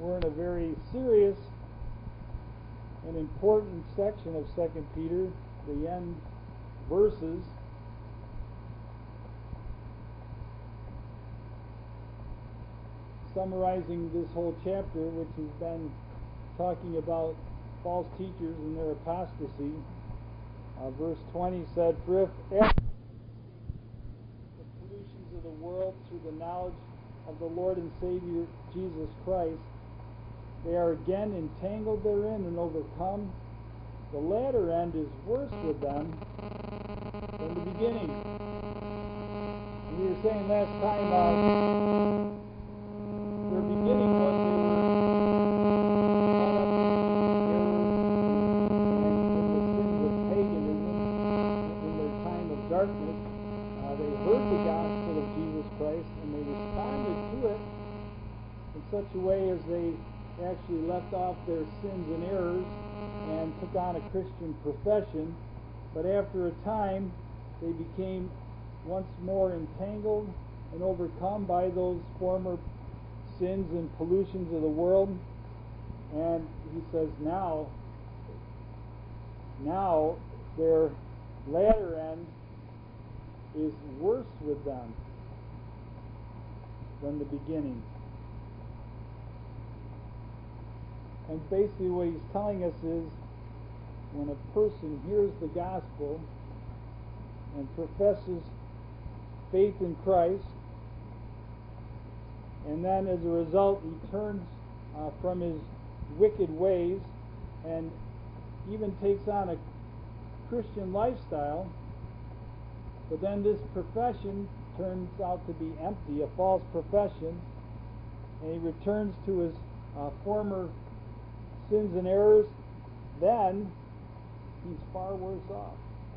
We're in a very serious and important section of 2 Peter, the end verses. Summarizing this whole chapter, which has been talking about false teachers and their apostasy. Verse 20 said, "For if after the pollutions of the world through the knowledge of the Lord and Savior Jesus Christ, they are again entangled therein and overcome, the latter end is worse with them than the beginning." And we were saying last time, their beginning was they were caught up in the sins of paganism in their time of darkness. They heard the gospel of Jesus Christ and they responded to it in such a way as they actually left off their sins and errors and took on a Christian profession. But after a time, they became once more entangled and overcome by those former sins and pollutions of the world. And he says now their latter end is worse with them than the beginning. And basically what he's telling us is, when a person hears the gospel and professes faith in Christ, and then as a result he turns from his wicked ways and even takes on a Christian lifestyle, but then this profession turns out to be empty, a false profession, and he returns to his former sins and errors, then he's far worse off.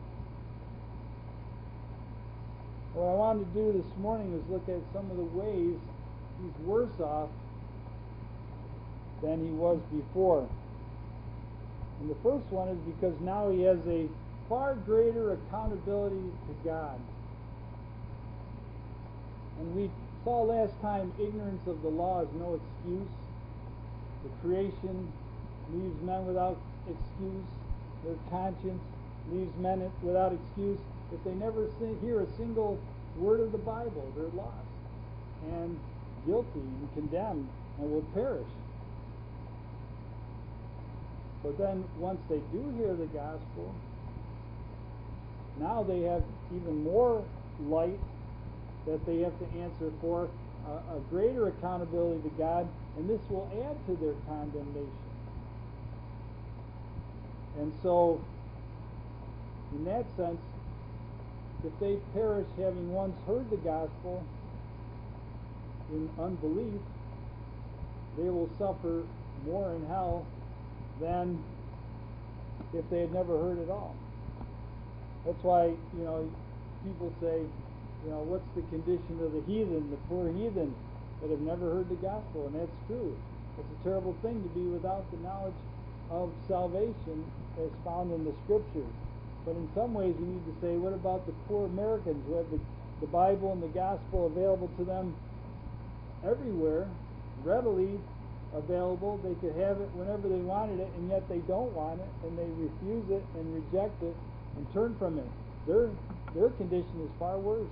What I wanted to do this morning is look at some of the ways he's worse off than he was before. And the first one is because now he has a far greater accountability to God. And we saw last time, ignorance of the law is no excuse. The creation leaves men without excuse. Their conscience leaves men without excuse. If they never hear a single word of the Bible, they're lost and guilty and condemned and will perish. But then once they do hear the gospel, now they have even more light that they have to answer for, a greater accountability to God, and this will add to their condemnation. And so, in that sense, if they perish having once heard the gospel in unbelief, they will suffer more in hell than if they had never heard at all. That's why, people say, what's the condition of the heathen, the poor heathen that have never heard the gospel? And that's true. It's a terrible thing to be without the knowledge of salvation as found in the Scriptures. But in some ways we need to say, what about the poor Americans who have the Bible and the gospel available to them everywhere, readily available? They could have it whenever they wanted it, and yet they don't want it, and they refuse it and reject it and turn from it. Their condition is far worse.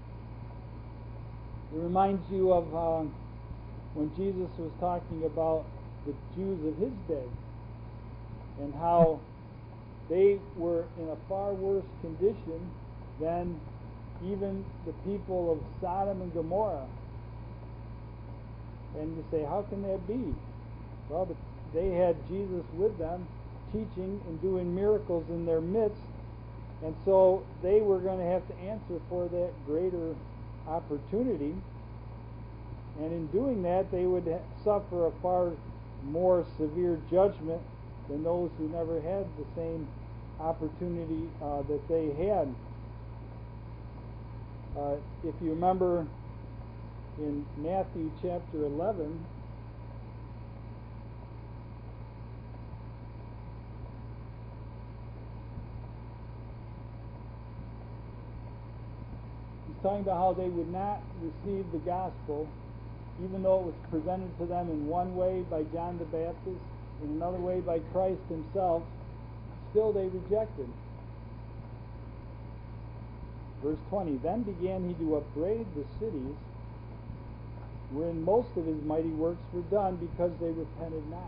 It reminds you of when Jesus was talking about the Jews of his day and how they were in a far worse condition than even the people of Sodom and Gomorrah. And you say, how can that be? Well, they had Jesus with them, teaching and doing miracles in their midst, and so they were going to have to answer for that greater opportunity. And in doing that, they would suffer a far more severe judgment than those who never had the same opportunity that they had. If you remember in Matthew chapter 11, he's talking about how they would not receive the gospel even though it was presented to them in one way by John the Baptist, in another way by Christ himself, still they rejected. Verse 20, then began he to upbraid the cities wherein most of his mighty works were done, because they repented not.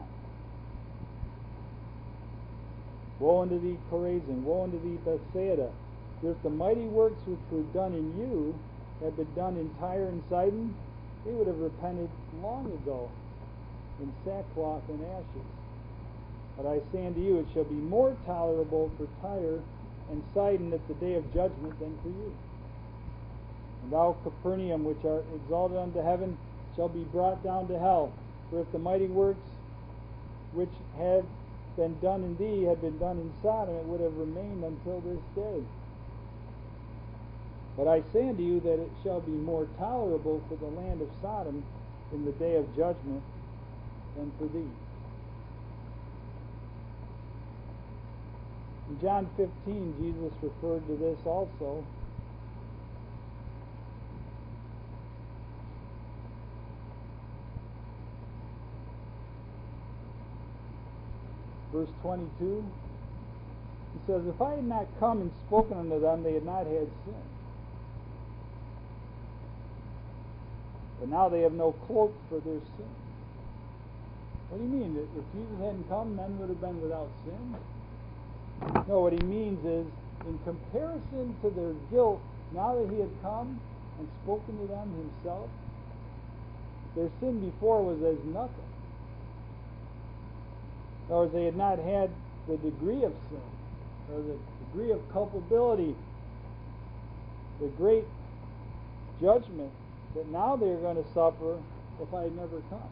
Woe unto thee, Chorazin! Woe unto thee, Bethsaida! For if the mighty works which were done in you had been done in Tyre and Sidon, they would have repented long ago in sackcloth and ashes. But I say unto you, it shall be more tolerable for Tyre and Sidon at the day of judgment than for you. And thou, Capernaum, which art exalted unto heaven, shall be brought down to hell. For if the mighty works which have been done in thee had been done in Sodom, it would have remained until this day. But I say unto you that it shall be more tolerable for the land of Sodom in the day of judgment than for thee. In John 15, Jesus referred to this also. Verse 22, he says, if I had not come and spoken unto them, they had not had sin. But now they have no cloak for their sin. What do you mean? If Jesus hadn't come, men would have been without sin? No, what he means is, in comparison to their guilt, now that he had come and spoken to them himself, their sin before was as nothing. In other words, they had not had the degree of sin, or the degree of culpability, the great judgment that now they are going to suffer if I had never come.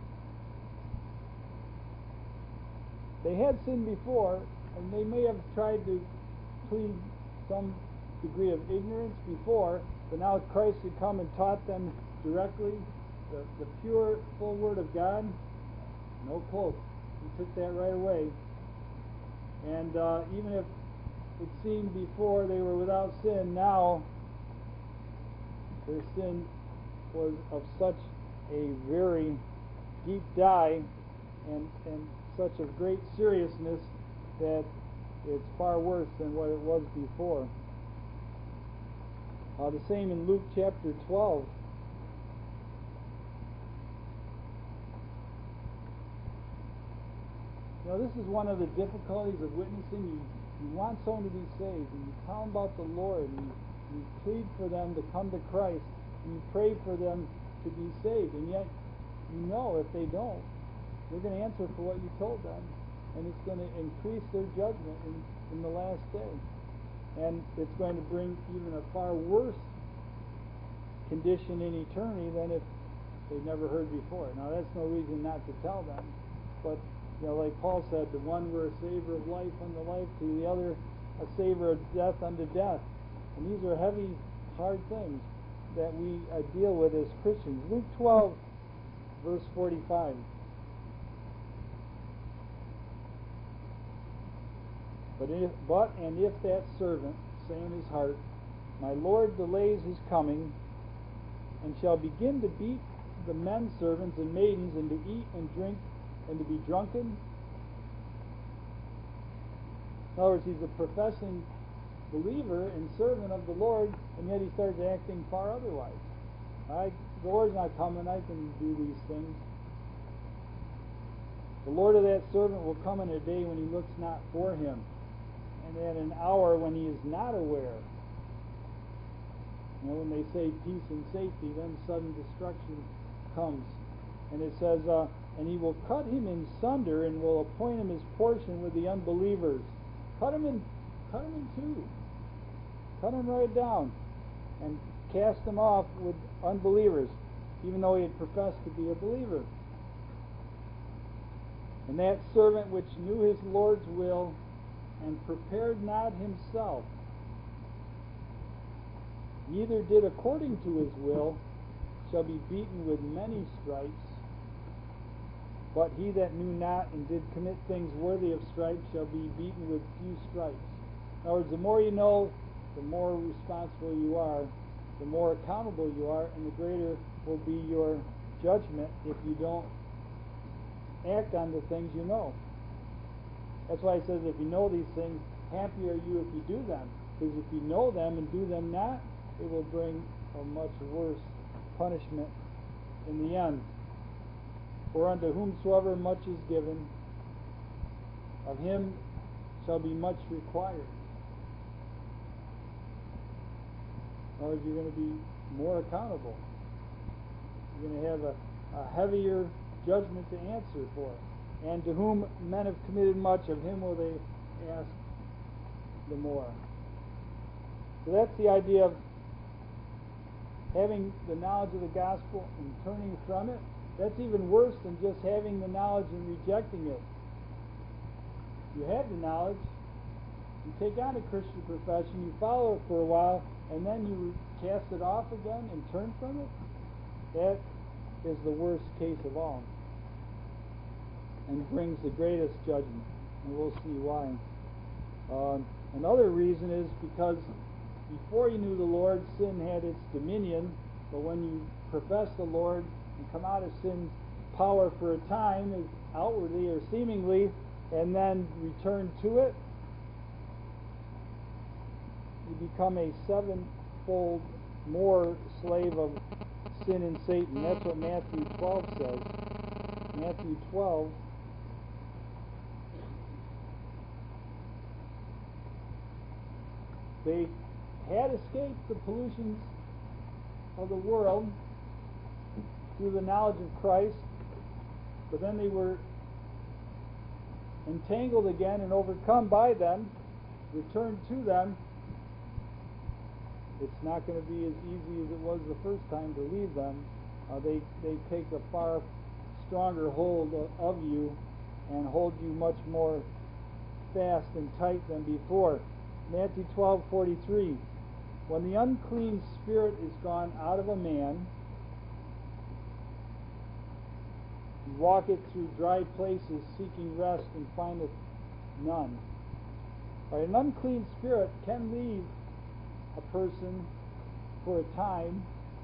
They had sinned before, and they may have tried to plead some degree of ignorance before, but now Christ had come and taught them directly the pure, full Word of God. No cloak. He took that right away. And even if it seemed before they were without sin, now their sin was of such a very deep dye and such a great seriousness that it's far worse than what it was before. The same in Luke chapter 12. You know, this is one of the difficulties of witnessing. You want someone to be saved, and you tell them about the Lord, and you plead for them to come to Christ, and you pray for them to be saved, and yet you know if they don't, you're going to answer for what you told them, and it's going to increase their judgment in the last day. And it's going to bring even a far worse condition in eternity than if they never heard before. Now, that's no reason not to tell them, but you know, like Paul said, the one were a savor of life unto life, to the other a savor of death unto death. And these are heavy, hard things that we deal with as Christians. Luke 12, verse 45. But if that servant say in his heart, my Lord delays his coming, and shall begin to beat the men servants and maidens, and to eat and drink, and to be drunken. In other words, he's a professing believer and servant of the Lord, and yet he starts acting far otherwise. The Lord's not coming, I can do these things. The Lord of that servant will come in a day when he looks not for him, and at an hour when he is not aware. You know, when they say peace and safety, then sudden destruction comes. And it says, and he will cut him in sunder, and will appoint him his portion with the unbelievers. Cut him in two. Cut him right down, and cast him off with unbelievers, even though he had professed to be a believer. And that servant which knew his Lord's will, and prepared not himself, neither did according to his will, shall be beaten with many stripes. But he that knew not and did commit things worthy of stripes shall be beaten with few stripes. In other words, the more you know, the more responsible you are, the more accountable you are, and the greater will be your judgment if you don't act on the things you know. That's why it says, if you know these things, happy are you if you do them. Because if you know them and do them not, it will bring a much worse punishment in the end. For unto whomsoever much is given, of him shall be much required. In other words, you're going to be more accountable. You're going to have a heavier judgment to answer for. And to whom men have committed much, of him will they ask the more. So that's the idea of having the knowledge of the gospel and turning from it. That's even worse than just having the knowledge and rejecting it. You have the knowledge, you take on a Christian profession, you follow it for a while, and then you cast it off again and turn from it. That is the worst case of all, and brings the greatest judgment. And we'll see why. Another reason is because before you knew the Lord, sin had its dominion, but when you profess the Lord and come out of sin's power for a time, as outwardly or seemingly, and then return to it, you become a sevenfold more slave of sin and Satan. That's what Matthew 12 says. Matthew 12. They had escaped the pollutions of the world through the knowledge of Christ, but then they were entangled again and overcome by them, returned to them. It's not going to be as easy as it was the first time to leave them. They take a far stronger hold of you and hold you much more fast and tight than before. Matthew 12:43. When the unclean spirit is gone out of a man, he walketh through dry places seeking rest and findeth none. Right, an unclean spirit can leave a person for a time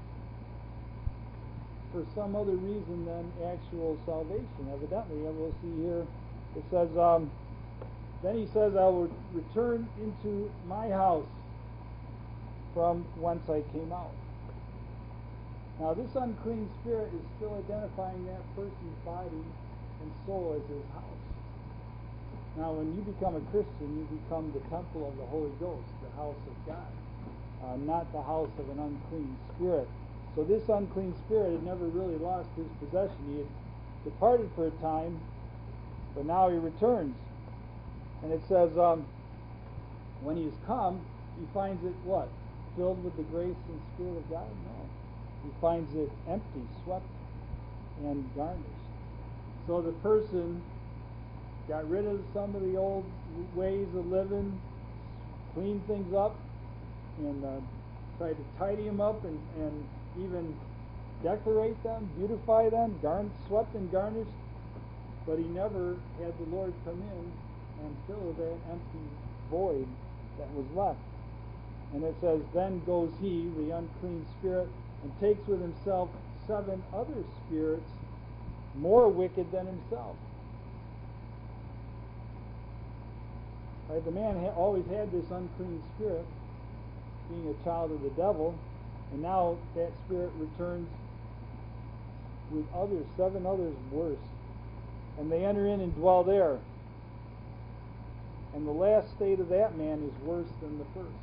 for some other reason than actual salvation, evidently. And we'll see here, it says, then he says, I will return into my house from whence I came out. Now this unclean spirit is still identifying that person's body and soul as his house. Now when you become a Christian, you become the temple of the Holy Ghost, the house of God, not the house of an unclean spirit. So this unclean spirit had never really lost his possession. He had departed for a time, but now he returns. And it says, when he has come, he finds it what? Filled with the grace and Spirit of God? No. He finds it empty, swept, and garnished. So the person got rid of some of the old ways of living, cleaned things up, and tried to tidy them up and even decorate them, beautify them, swept and garnished. But he never had the Lord come in and fill that empty void that was left. And it says, then goes he, the unclean spirit, and takes with himself 7 other spirits more wicked than himself. Right, the man always had this unclean spirit, being a child of the devil, and now that spirit returns with 7 others worse. And they enter in and dwell there. And the last state of that man is worse than the first.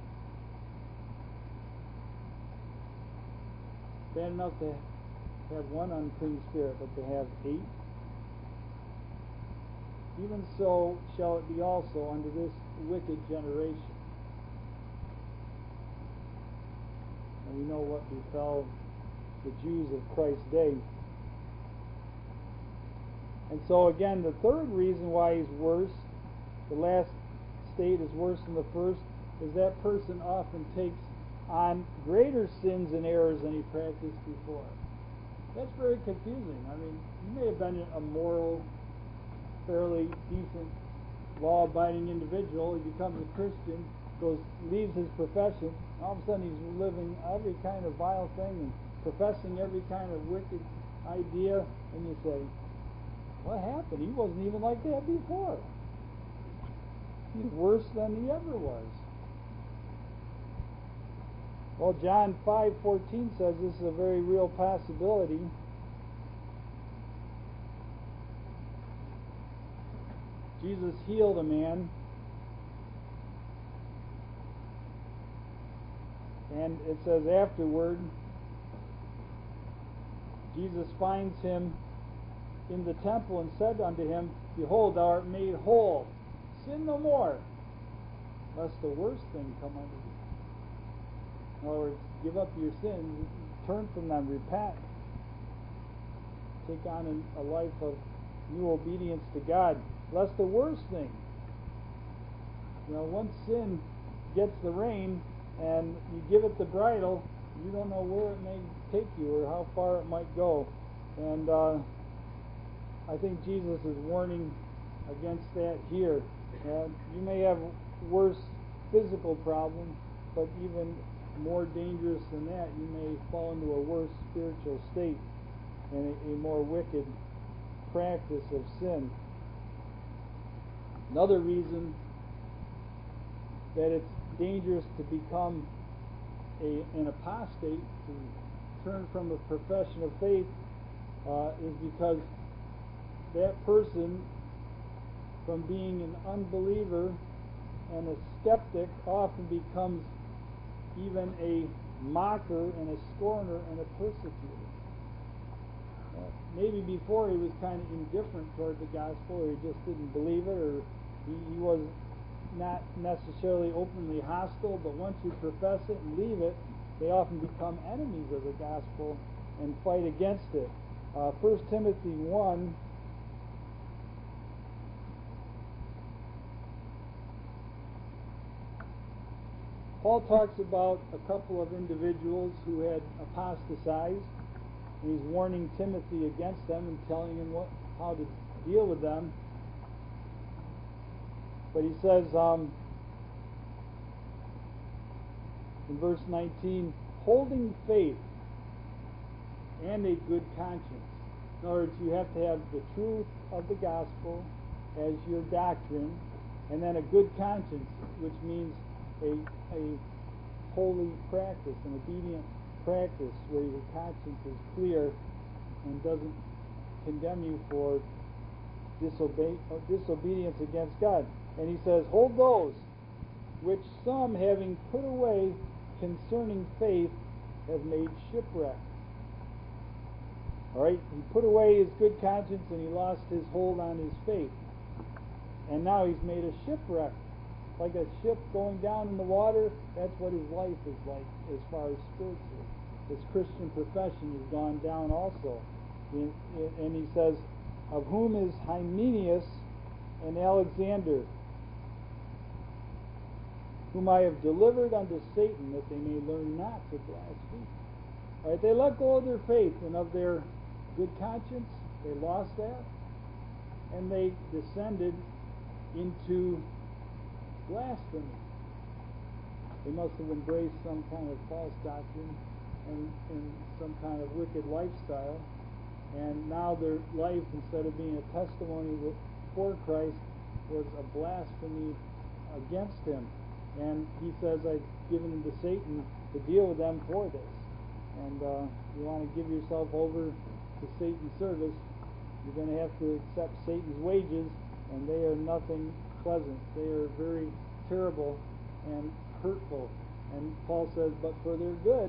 Bad enough to have one unclean spirit, but to have 8. Even so shall it be also unto this wicked generation. And we know what befell the Jews of Christ's day. And so again, the third reason why he's worse, the last state is worse than the first, is that person often takes on greater sins and errors than he practiced before. That's very confusing. I mean, you may have been a moral, fairly decent, law-abiding individual. He becomes a Christian, leaves his profession, and all of a sudden he's living every kind of vile thing and professing every kind of wicked idea, and you say, what happened? He wasn't even like that before. He's worse than he ever was. Well, John 5:14 says this is a very real possibility. Jesus healed a man, and it says afterward, Jesus finds him in the temple and said unto him, Behold, thou art made whole. Sin no more, lest the worst thing come unto thee. In other words, give up your sins, turn from them, repent, take on a life of new obedience to God, lest the worst thing. Once sin gets the rein and you give it the bridle, you don't know where it may take you or how far it might go. And I think Jesus is warning against that here. You may have worse physical problems, but even more dangerous than that, you may fall into a worse spiritual state and a more wicked practice of sin. Another reason that it's dangerous to become an apostate, to turn from a profession of faith, is because that person, from being an unbeliever and a skeptic, often becomes even a mocker and a scorner and a persecutor. Maybe before he was kind of indifferent toward the gospel, or he just didn't believe it, or he was not necessarily openly hostile, but once you profess it and leave it, they often become enemies of the gospel and fight against it. 1 Timothy 1, Paul talks about a couple of individuals who had apostatized. He's warning Timothy against them and telling him how to deal with them. But he says in verse 19, holding faith and a good conscience. In other words, you have to have the truth of the gospel as your doctrine, and then a good conscience, which means a holy practice, an obedient practice where your conscience is clear and doesn't condemn you for disobedience against God. And he says, hold those which some, having put away concerning faith, have made shipwreck. All right, he put away his good conscience and he lost his hold on his faith. And now he's made a shipwreck. Like a ship going down in the water, that's what his life is like as far as spiritually. His Christian profession has gone down also. And he says, of whom is Hymenaeus and Alexander, whom I have delivered unto Satan, that they may learn not to blaspheme. All right, they let go of their faith and of their good conscience. They lost that, and they descended into blasphemy. They must have embraced some kind of false doctrine and some kind of wicked lifestyle, and now their life, instead of being a testimony for Christ, was a blasphemy against him. And he says, I've given them to Satan to deal with them for this. And you want to give yourself over to Satan's service, you're going to have to accept Satan's wages, and they are nothing pleasant. They are very terrible and hurtful. And Paul says, but for their good,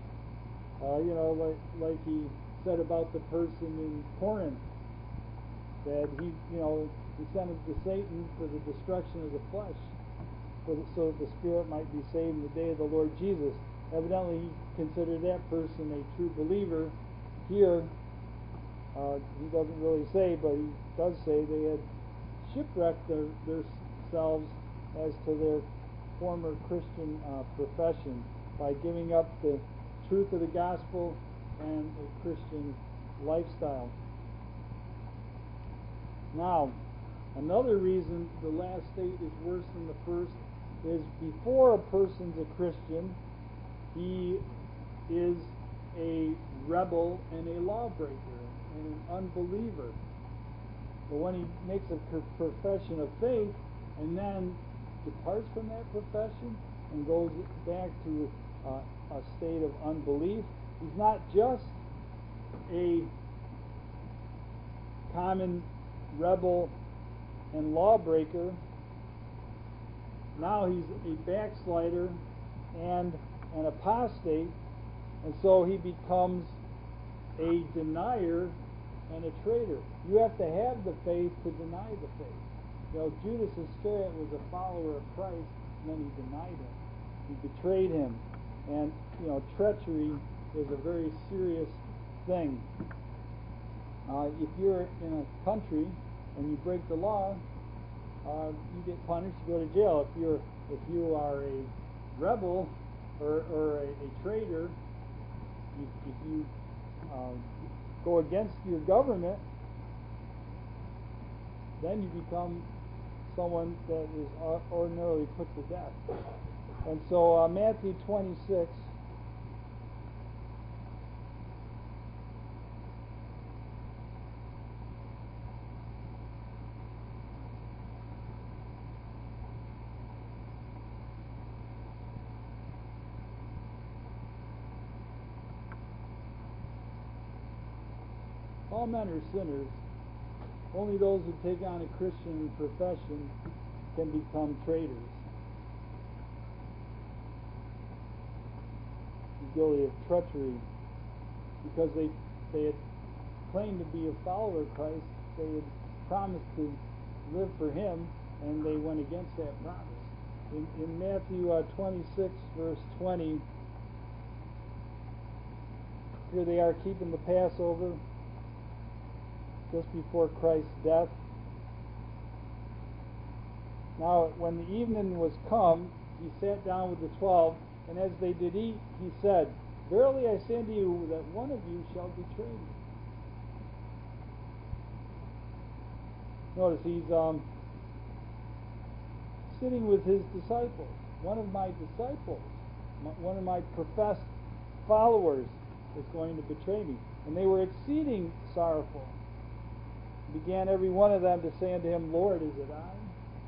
like he said about the person in Corinth, that he sent him to Satan for the destruction of the flesh, so that the spirit might be saved in the day of the Lord Jesus. Evidently, he considered that person a true believer. Here, he doesn't really say, but he does say they had shipwrecked themselves as to their former Christian profession by giving up the truth of the gospel and a Christian lifestyle. Now, another reason the last state is worse than the first is before a person's a Christian, he is a rebel and a lawbreaker and an unbeliever. But when he makes a profession of faith and then departs from that profession and goes back to a state of unbelief, he's not just a common rebel and lawbreaker. Now he's a backslider and an apostate, and so he becomes a denier and a traitor. You have to have the faith to deny the faith. You know, Judas Iscariot was a follower of Christ, and then he denied him. He betrayed him. And, you know, treachery is a very serious thing. If you're in a country and you break the law, you get punished, you go to jail. If you are a rebel or a traitor, if you go against your government, then you become someone that is ordinarily put to death. And so Matthew 26, all men are sinners. Only those who take on a Christian profession can become traitors. Guilty of treachery because they had claimed to be a follower of Christ. They had promised to live for him, and they went against that promise. In Matthew 26 verse 20, here they are keeping the Passover just before Christ's death. Now when the evening was come, he sat down with the 12, and as they did eat, he said, Verily I say unto you, that one of you shall betray me. Notice he's sitting with his disciples. One of my disciples, one of my professed followers is going to betray me. And they were exceeding sorrowful. Began every one of them to say unto him, Lord, is it I?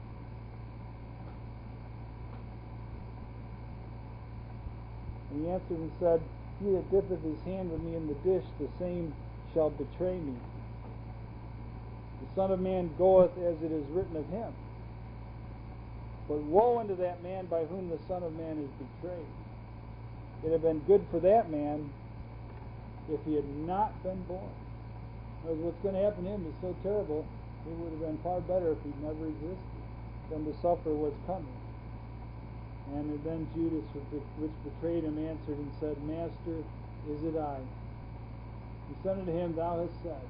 And he answered and said, He that dippeth his hand with me in the dish, the same shall betray me. The Son of Man goeth as it is written of him. But woe unto that man by whom the Son of Man is betrayed. It had been good for that man if he had not been born. Because what's going to happen to him is so terrible, it would have been far better if he'd never existed than to suffer what's coming. And then Judas, which betrayed him, answered and said, Master, is it I? He said unto him, Thou hast said.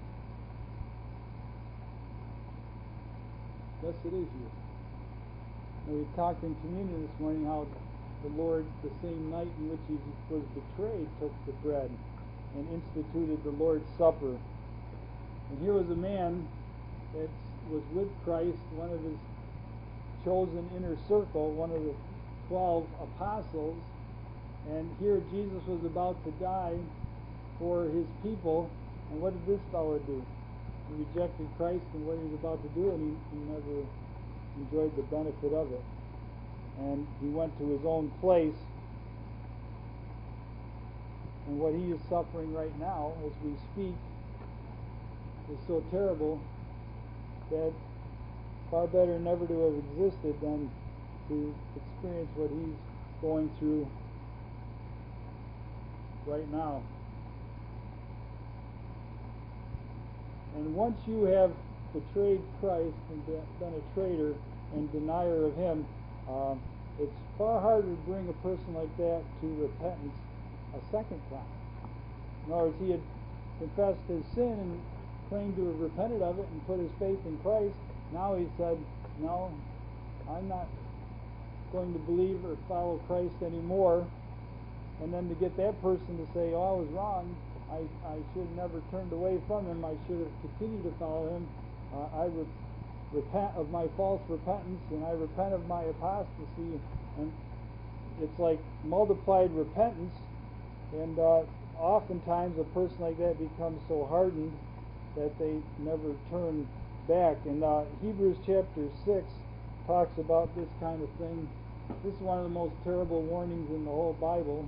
Yes, it is you. And we talked in communion this morning how the Lord, the same night in which he was betrayed, took the bread and instituted the Lord's Supper. And here was a man that was with Christ, one of his chosen inner circle, one of the 12 apostles, and here Jesus was about to die for his people, and what did this fellow do? He rejected Christ and what he was about to do, and he never enjoyed the benefit of it. And he went to his own place, and what he is suffering right now as we speak is so terrible that far better never to have existed than to experience what he's going through right now. And once you have betrayed Christ and been a traitor and denier of him, it's far harder to bring a person like that to repentance a second time. In other words, he had confessed his sin and claimed to have repented of it and put his faith in Christ. Now he said, no, I'm not going to believe or follow Christ anymore. And then to get that person to say, oh, I was wrong, I should have never turned away from him, I should have continued to follow him, I repent of my false repentance, and I repent of my apostasy. And it's like multiplied repentance, and oftentimes a person like that becomes so hardened that they never turn back. And Hebrews chapter 6 talks about this kind of thing. This is one of the most terrible warnings in the whole Bible.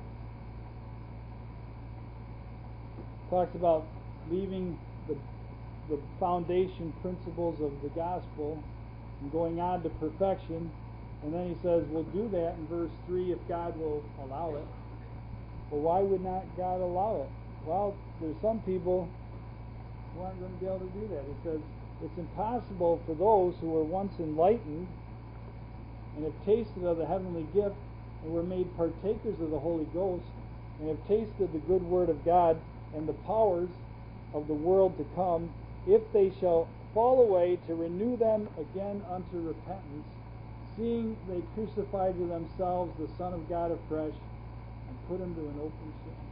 Talks about leaving the foundation principles of the gospel and going on to perfection. And then he says we'll do that in verse 3 if God will allow it. Well, why would not God allow it? Well, there's some people who aren't going to be able to do that. He says it's impossible for those who were once enlightened and have tasted of the heavenly gift and were made partakers of the Holy Ghost and have tasted the good word of God and the powers of the world to come, if they shall fall away, to renew them again unto repentance, seeing they crucified to themselves the Son of God afresh and put him to an open shame.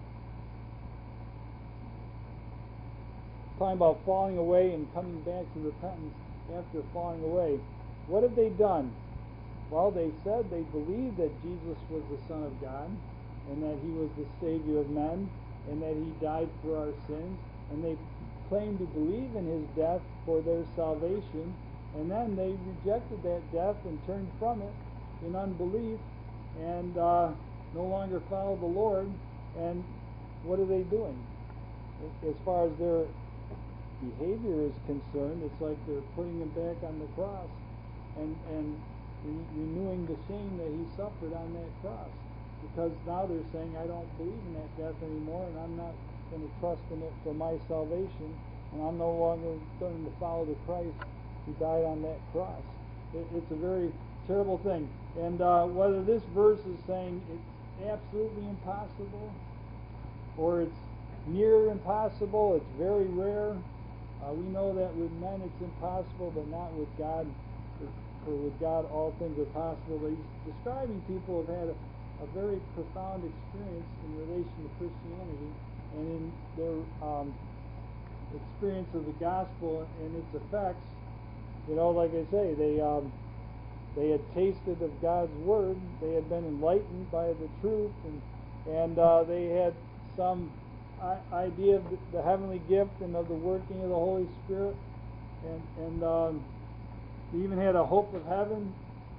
Talking about falling away and coming back to repentance after falling away. What have they done? Well, they said they believed that Jesus was the Son of God and that he was the Savior of men and that he died for our sins, and they claimed to believe in his death for their salvation, and then they rejected that death and turned from it in unbelief and no longer followed the Lord. And what are they doing? As far as their behavior is concerned, it's like they're putting him back on the cross and renewing the shame that he suffered on that cross, because now they're saying, I don't believe in that death anymore, and I'm not going to trust in it for my salvation, and I'm no longer going to follow the Christ who died on that cross. It's a very terrible thing. And whether this verse is saying it's absolutely impossible or it's near impossible, it's very rare. We know that with men it's impossible, but not with God. For with God all things are possible. But he's describing people who have had a very profound experience in relation to Christianity and in their experience of the gospel and its effects. You know, like I say, they had tasted of God's word. They had been enlightened by the truth, and they had some idea of the heavenly gift and of the working of the Holy Spirit, and they even had a hope of heaven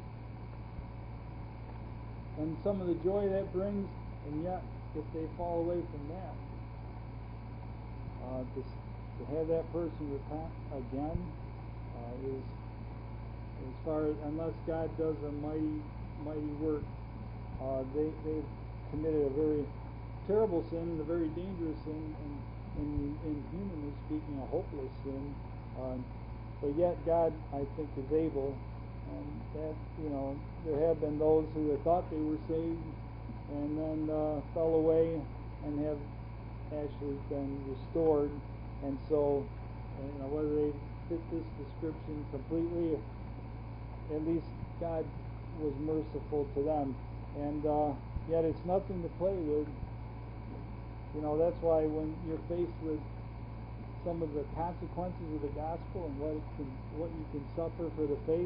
and some of the joy that brings. And yet, if they fall away from that, to have that person repent again is, as far as, unless God does a mighty work, they've committed a very terrible sin and a very dangerous sin, and humanly speaking, a hopeless sin. But yet God, I think, is able, and that, you know, there have been those who had thought they were saved and then fell away and have actually been restored. And so, you know, whether they fit this description completely, at least God was merciful to them. And yet it's nothing to play with. You know, that's why when you're faced with some of the consequences of the gospel and what you can suffer for the faith,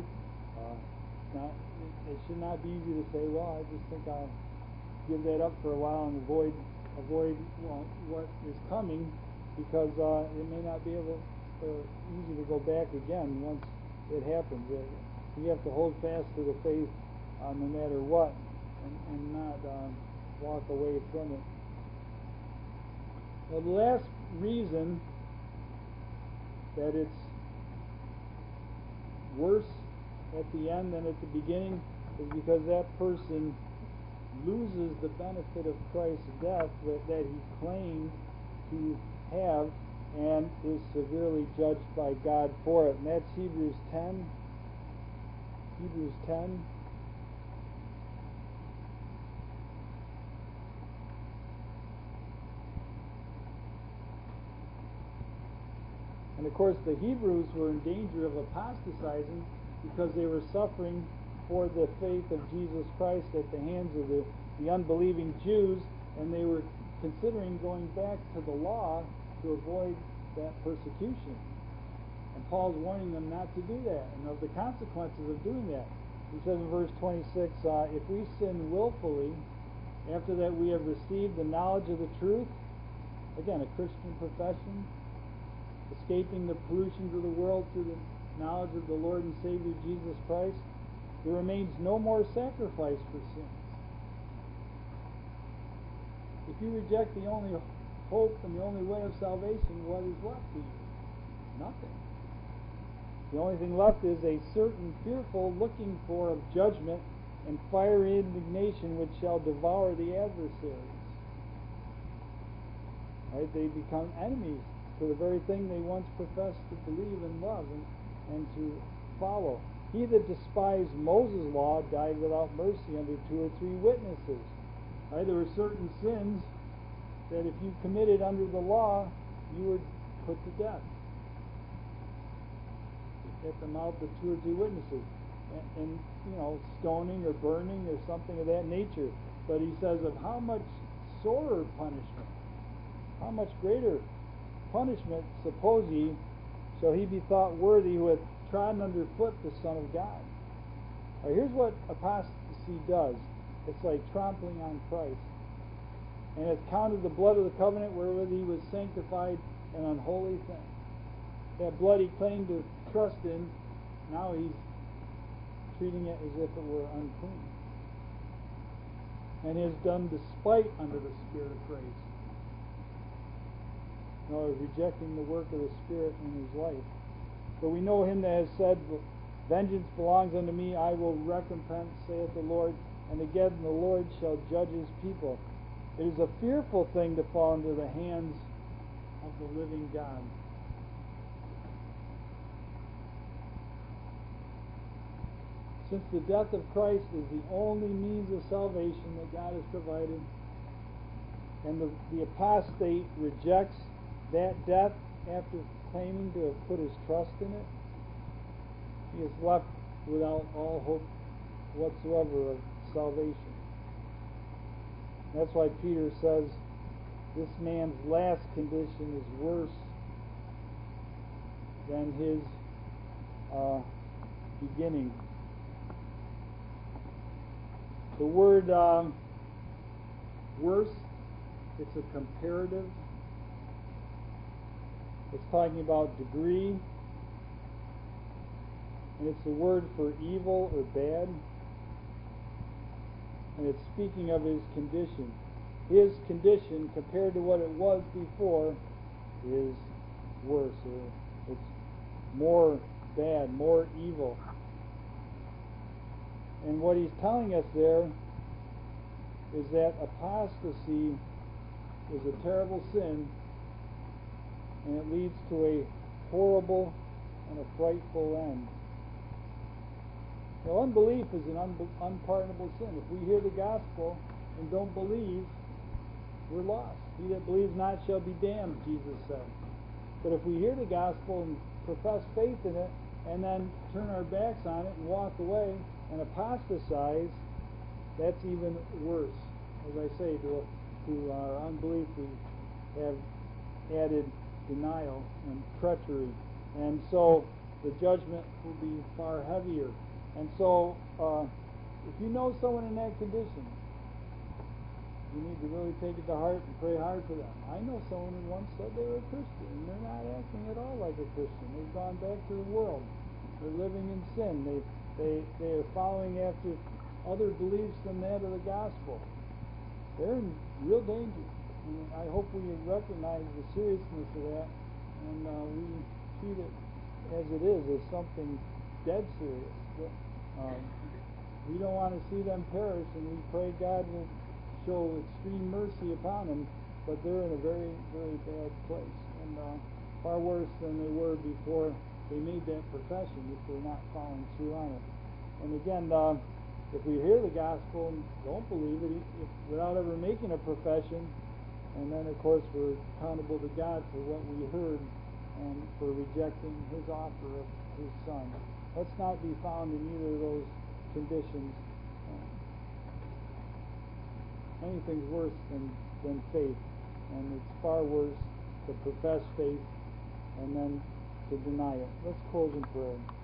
it should not be easy to say, well, I just think I'll give that up for a while and avoid what is coming, because it may not be able easy to go back again once it happens. You have to hold fast to the faith no matter what, and not walk away from it. Well, the last reason that it's worse at the end than at the beginning is because that person loses the benefit of Christ's death that he claimed to have, and is severely judged by God for it. And that's Hebrews 10. Hebrews 10. And of course, the Hebrews were in danger of apostatizing because they were suffering for the faith of Jesus Christ at the hands of the unbelieving Jews, and they were considering going back to the law to avoid that persecution. And Paul's warning them not to do that, and of the consequences of doing that. He says in verse 26, if we sin willfully, after that we have received the knowledge of the truth, again, a Christian profession, escaping the pollutions of the world through the knowledge of the Lord and Savior Jesus Christ, there remains no more sacrifice for sins. If you reject the only hope and the only way of salvation, what is left to you? Nothing. The only thing left is a certain fearful looking for of judgment and fiery indignation which shall devour the adversaries. Right? They become enemies to the very thing they once professed to believe and love and to follow. He that despised Moses' law died without mercy under 2 or 3 witnesses. Right? There were certain sins that if you committed under the law, you were put to death at the mouth of 2 or 3 witnesses. And stoning or burning or something of that nature. But he says of how much sorer punishment, how much greater punishment, suppose ye, shall he be thought worthy who hath trodden under foot the Son of God. Right, here's what apostasy does. It's like trampling on Christ. And it's counted the blood of the covenant wherewith he was sanctified an unholy thing. That blood he claimed to trust in, now he's treating it as if it were unclean, and is done despite under the Spirit of grace. Rejecting the work of the Spirit in his life. But we know him that has said, vengeance belongs unto me, I will recompense, saith the Lord, and again the Lord shall judge his people. It is a fearful thing to fall into the hands of the living God. Since the death of Christ is the only means of salvation that God has provided, and the apostate rejects that death after claiming to have put his trust in it, he is left without all hope whatsoever of salvation. That's why Peter says this man's last condition is worse than his beginning. The word worse, it's a comparative. It's talking about degree. And it's the word for evil or bad. And it's speaking of his condition. His condition, compared to what it was before, is worse. Or it's more bad, more evil. And what he's telling us there is that apostasy is a terrible sin, and it leads to a horrible and a frightful end. Now, unbelief is an unpardonable sin. If we hear the gospel and don't believe, we're lost. He that believes not shall be damned, Jesus said. But if we hear the gospel and profess faith in it, and then turn our backs on it and walk away and apostatize, that's even worse. As I say, to our unbelief we have added denial and treachery, and so the judgment will be far heavier. And so if you know someone in that condition, you need to really take it to heart and pray hard for them. I know someone who once said they were a Christian, and they're not acting at all like a Christian. They've gone back to the world. They're living in sin. They are following after other beliefs than that of the gospel. They're in real danger. And I hope we recognize the seriousness of that, and we treat it as it is, as something dead serious. We don't want to see them perish, and we pray God will show extreme mercy upon them, but they're in a very, very bad place, and far worse than they were before they made that profession, if they're not following through on it. And again, if we hear the gospel and don't believe it, without ever making a profession, and then of course we're accountable to God for what we heard and for rejecting his offer of his Son. Let's not be found in either of those conditions. Anything's worse than faith, and it's far worse to profess faith and then to deny it. Let's close in prayer.